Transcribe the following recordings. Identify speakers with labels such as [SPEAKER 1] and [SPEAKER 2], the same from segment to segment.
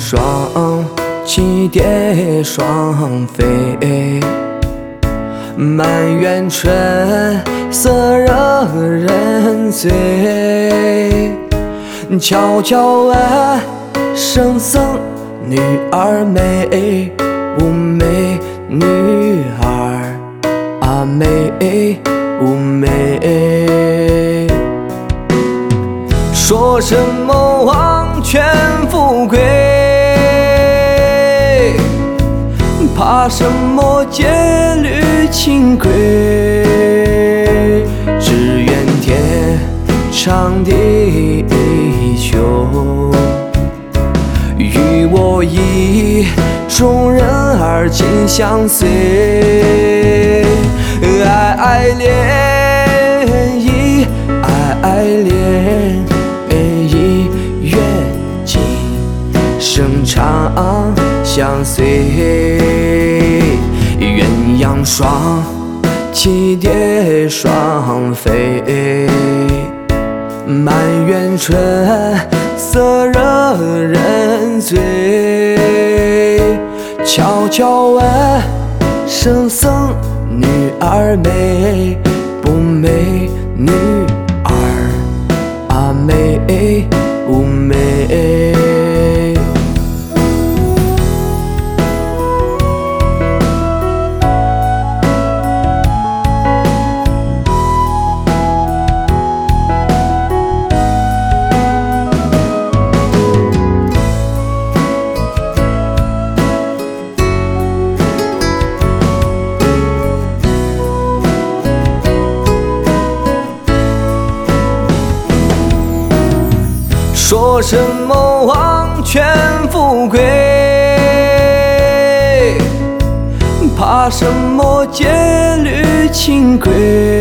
[SPEAKER 1] 双，起蝶双飞。满园春色惹人醉，悄悄问圣僧女儿美不美？女儿啊美不美？说什么王权富贵，怕什么戒律清规？只愿天长地久，与我意中人儿紧相随。爱爱恋意，爱爱恋意，愿今生长相随。鸳鸯双，起蝶双飞。满园春色惹人醉，悄悄问圣僧女儿美不美？女儿啊美不美？说什么王权富贵，怕什么戒律清规？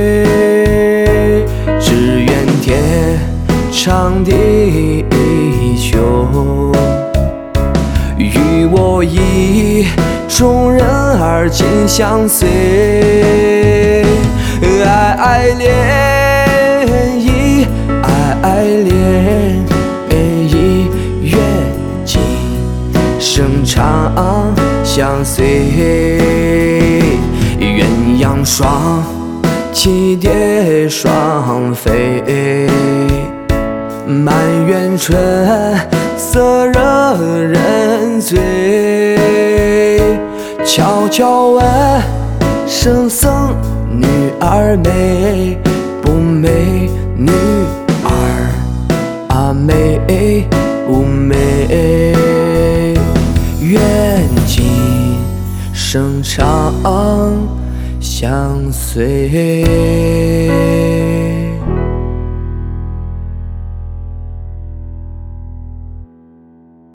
[SPEAKER 1] 只愿天长地久，与我意中人儿紧相随。爱爱恋意，爱爱恋意，愿今生长相随。鸳鸯双，起蝶双飞。满园春色惹人醉，悄悄问圣僧女儿美不美？女儿啊美不美？愿今生长相随。